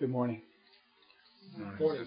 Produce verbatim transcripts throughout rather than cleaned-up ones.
Good morning. Morning.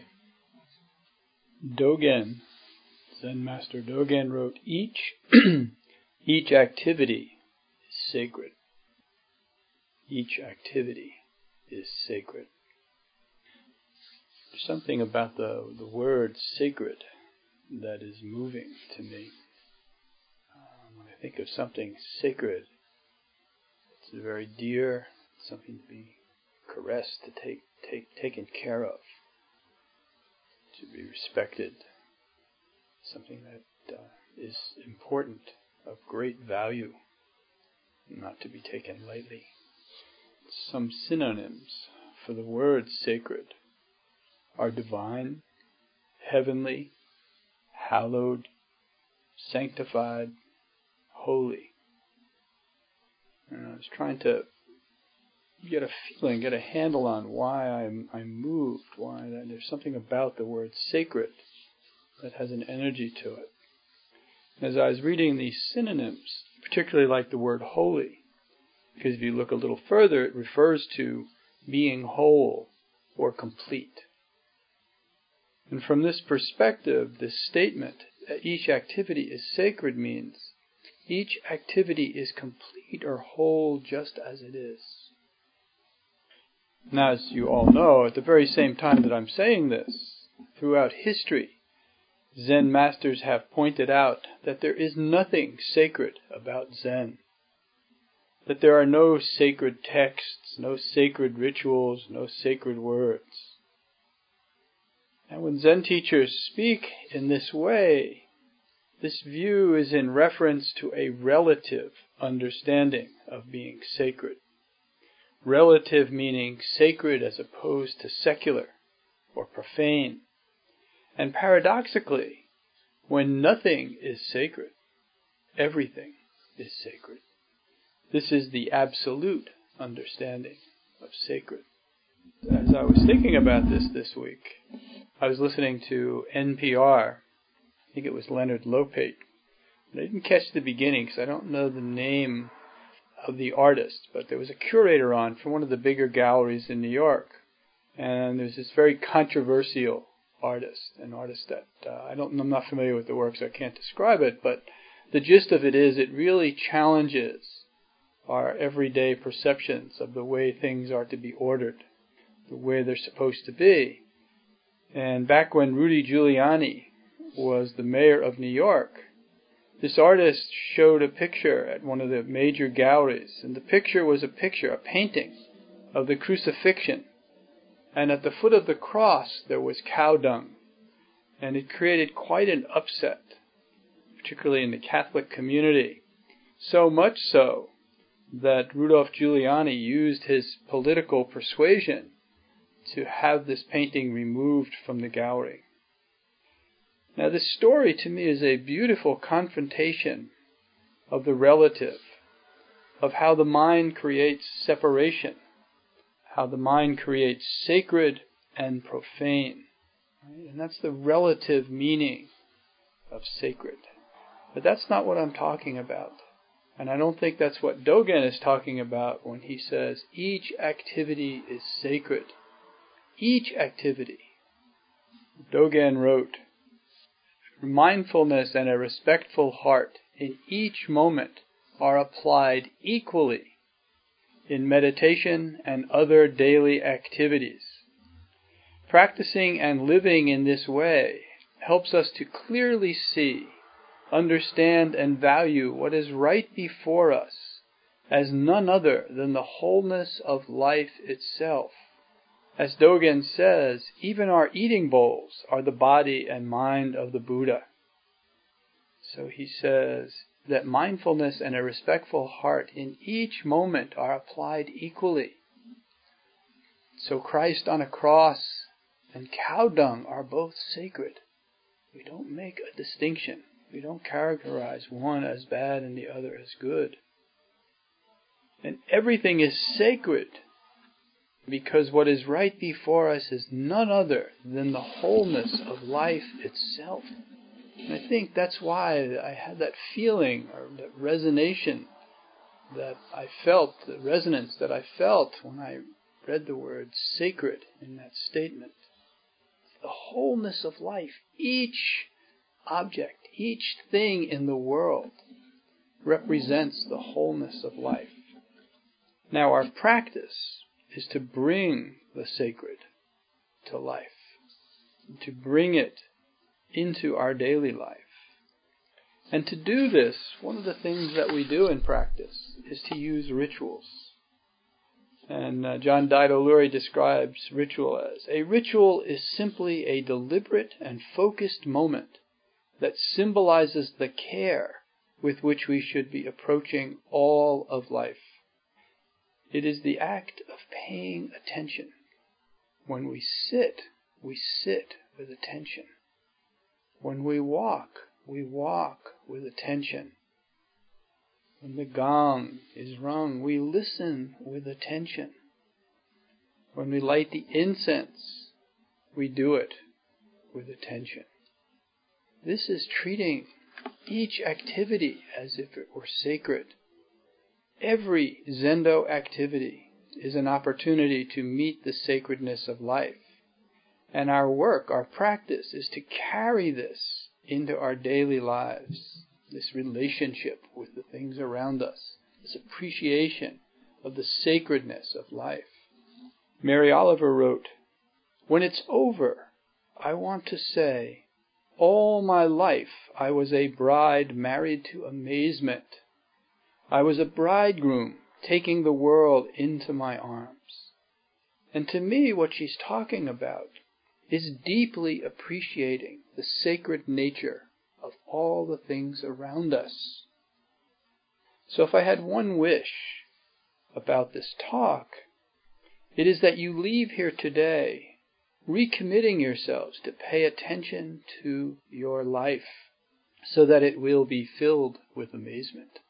Dogen, Zen Master Dogen wrote, each each activity is sacred. Each activity is sacred. There's something about the, the word sacred that is moving to me. Um, when I think of something sacred, it's very dear, something to be caressed, to take, take taken care of, to be respected, something that uh, is important, of great value, not to be taken lightly. Some synonyms for the word sacred are divine, heavenly, hallowed, sanctified, holy. And I was trying to get a feeling, get a handle on why I'm I'm moved, why that there's something about the word sacred that has an energy to it. As I was reading these synonyms, particularly like the word holy, because if you look a little further, it refers to being whole or complete. And from this perspective, this statement that each activity is sacred means each activity is complete or whole just as it is. Now, as you all know, at the very same time that I'm saying this, throughout history, Zen masters have pointed out that there is nothing sacred about Zen. That there are no sacred texts, no sacred rituals, no sacred words. And when Zen teachers speak in this way, this view is in reference to a relative understanding of being sacred. Relative meaning sacred as opposed to secular or profane. And paradoxically, when nothing is sacred, everything is sacred. This is the absolute understanding of sacred. As I was thinking about this this week, I was listening to N P R. I think it was Leonard Lopate. I didn't catch the beginning because I don't know the name of the artist, but there was a curator on from one of the bigger galleries in New York. And there's this very controversial artist, an artist that uh, I don't, I'm not familiar with the work, so I can't describe it, but the gist of it is it really challenges our everyday perceptions of the way things are to be ordered, the way they're supposed to be. And back when Rudy Giuliani was the mayor of New York, this artist showed a picture at one of the major galleries, and the picture was a picture, a painting of the crucifixion. And at the foot of the cross there was cow dung. And it created quite an upset, particularly in the Catholic community. So much so that Rudolph Giuliani used his political persuasion to have this painting removed from the gallery. Now this story to me is a beautiful confrontation of the relative, of how the mind creates separation, how the mind creates sacred and profane. Right? And that's the relative meaning of sacred. But that's not what I'm talking about. And I don't think that's what Dogen is talking about when he says each activity is sacred. Each activity. Dogen wrote, mindfulness and a respectful heart in each moment are applied equally in meditation and other daily activities. Practicing and living in this way helps us to clearly see, understand, and value what is right before us as none other than the wholeness of life itself. As Dogen says, even our eating bowls are the body and mind of the Buddha. So he says that mindfulness and a respectful heart in each moment are applied equally. So Christ on a cross and cow dung are both sacred. We don't make a distinction. We don't characterize one as bad and the other as good. And everything is sacred because what is right before us is none other than the wholeness of life itself. And I think that's why I had that feeling or that resonation that I felt, the resonance that I felt when I read the word sacred in that statement. The wholeness of life. Each object, each thing in the world represents the wholeness of life. Now our practice is to bring the sacred to life, to bring it into our daily life. And to do this, one of the things that we do in practice is to use rituals. And uh, John Daido Loori describes ritual as, a ritual is simply a deliberate and focused moment that symbolizes the care with which we should be approaching all of life. It is the act of paying attention. When we sit, we sit with attention. When we walk, we walk with attention. When the gong is rung, we listen with attention. When we light the incense, we do it with attention. This is treating each activity as if it were sacred. Every Zendo activity is an opportunity to meet the sacredness of life. And our work, our practice, is to carry this into our daily lives. This relationship with the things around us. This appreciation of the sacredness of life. Mary Oliver wrote, "When it's over, I want to say, all my life I was a bride married to amazement. I was a bridegroom taking the world into my arms." And to me, what she's talking about is deeply appreciating the sacred nature of all the things around us. So if I had one wish about this talk, it is that you leave here today recommitting yourselves to pay attention to your life so that it will be filled with amazement.